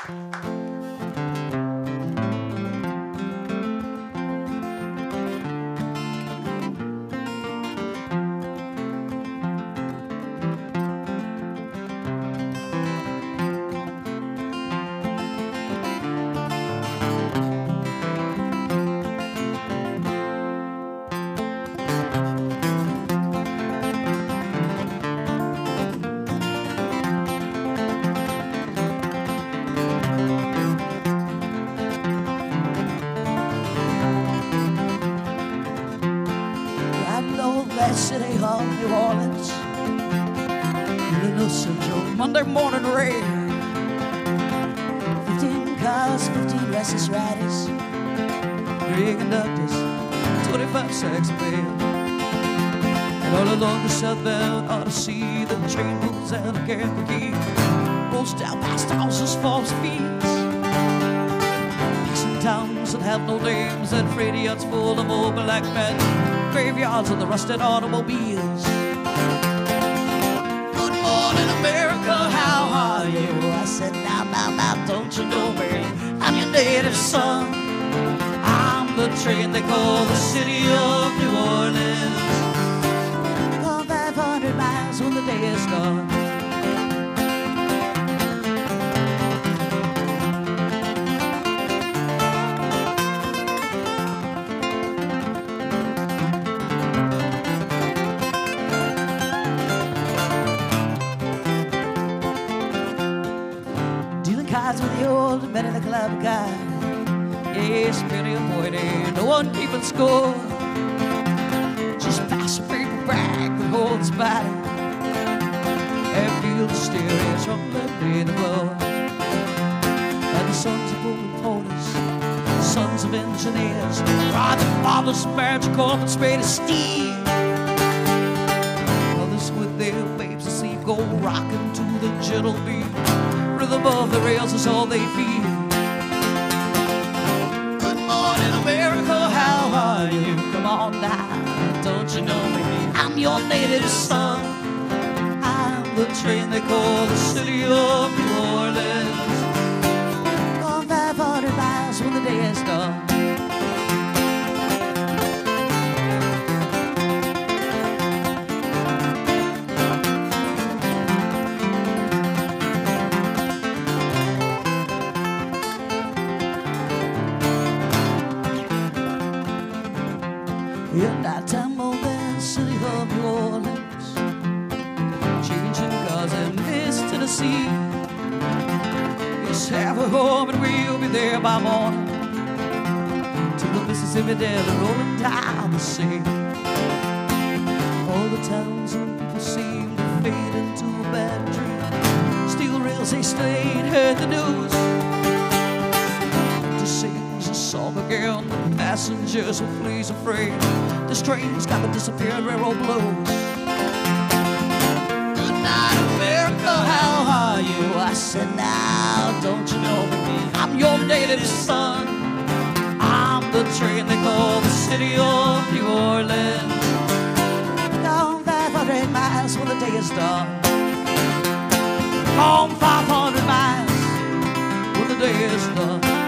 City Hall, New Orleans, Little Central, Monday morning rain. 15 cars, 15 restless riders, 3 conductors, 25 sex appeal. And all along the southbound Odyssey, the train moves out of Kankakee, rolls down past houses, falls fields, passing towns that have no names, and freight yachts full of old black men, graveyards of the rusted automobiles. Good morning, America, how are you? I said, now, don't you know me? I'm your native son. I'm the train they call the city of New Orleans. Gone 500 miles when the day is done. With the old men in the club guy. Yes, plenty of money, no one keeping score. Just pass a paper bag that holds body and feel the stereo trumpet in the blow. And the sons of open ponies, sons of engineers, ride the father's marriage corp and spade of steel. Others with their babes asleep go rocking to the gentle beat. Rhythm of the rails is all they feel. Good morning, America, how are you? Come on down, don't you know me? I'm your native son. I'm the train they call the city of New Orleans. Gone 500 miles when the day is done. And I tumbled in the city of New Orleans, changing cars in Miss Tennessee. Just have a home and we'll be there by morning, till the Mississippi Delta rolling down the sea. All the towns and people seem to fade into a bad dream. Steel rails they stayed, heard the news. To sings a song again, the passengers will please afraid. This train's got the disappeared railroad blues. Good night, America, how are you? I said, now, don't you know me? I'm your native son. I'm the train they call the city of New Orleans. Gone 500 miles when the day is done. Gone 500 miles when the day is done.